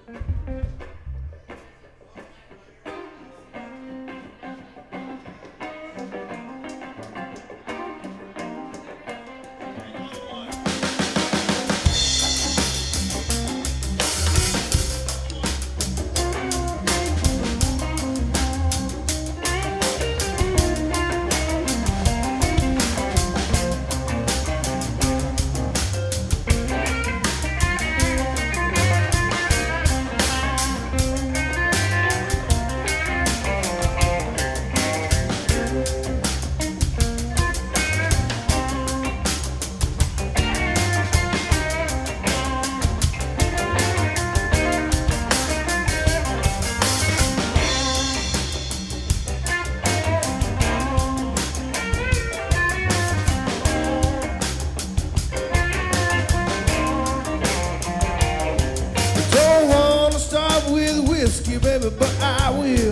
Whiskey, baby, but I will.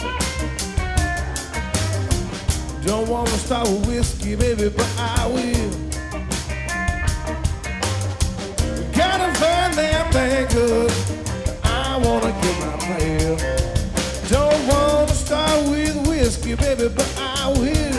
Don't wanna start with whiskey, baby, but I will. Gotta find that thing good. I wanna get my fill. Don't wanna start with whiskey, baby, but I will.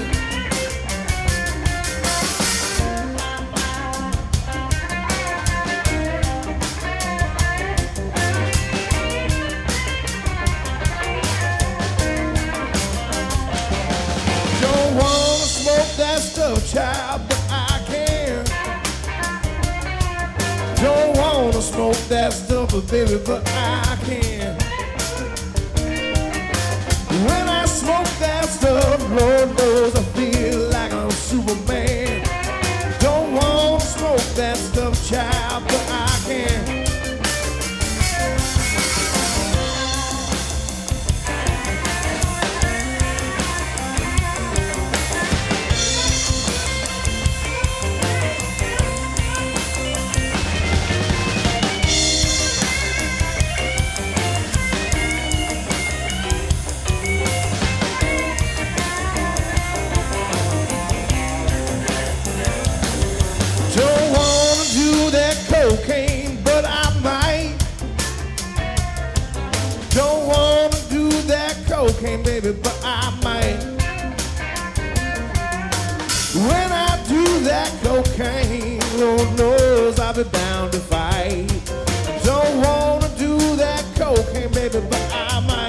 That stuff, child, but I can. Don't wanna smoke that stuff, but baby, but I can. When I smoke that stuff, Lord knows I feel like I'm Superman. Don't wanna smoke that stuff, child, but I can. Cocaine, but I might. Don't wanna do that cocaine, baby, but I might. When I do that cocaine, Lord knows I'll be bound to fight. Don't wanna do that cocaine, baby, but I might.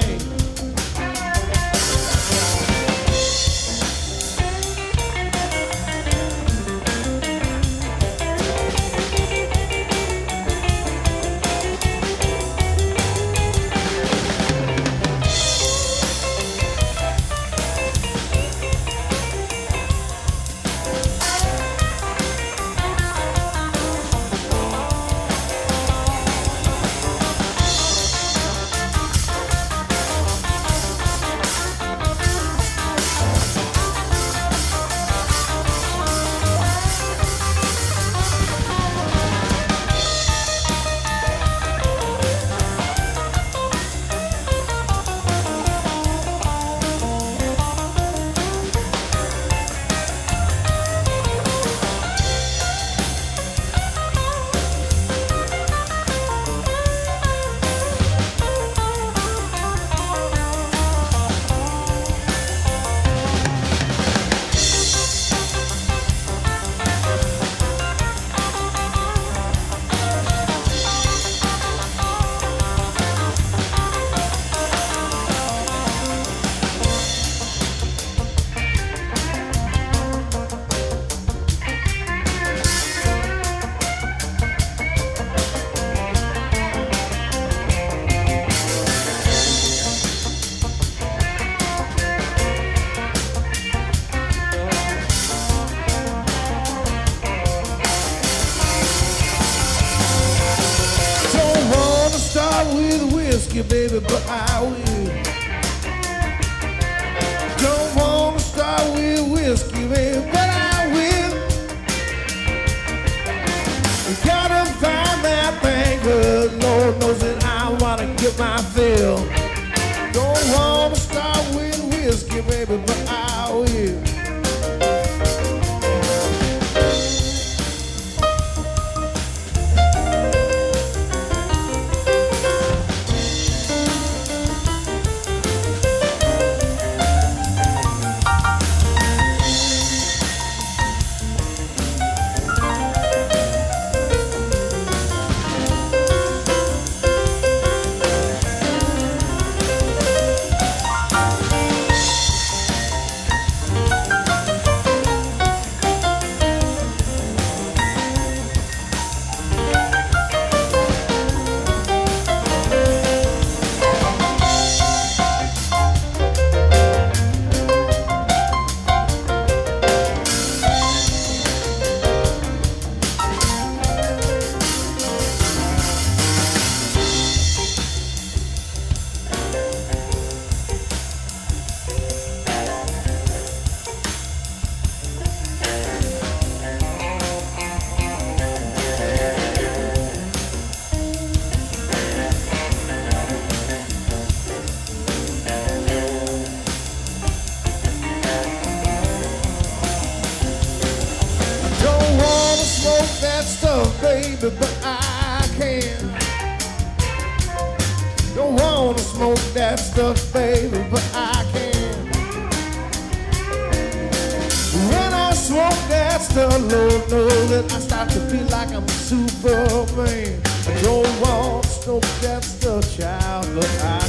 With whiskey, baby, but I will. Don't wanna start with whiskey, baby, but I will. Gotta find that thing good. Lord knows that I wanna get my fill. Don't wanna start with whiskey, baby, but I will. smoke that stuff, baby, but I can. When I smoke that stuff, Lord knows that I start to feel like I'm Superman. I don't want to smoke that stuff, child, but I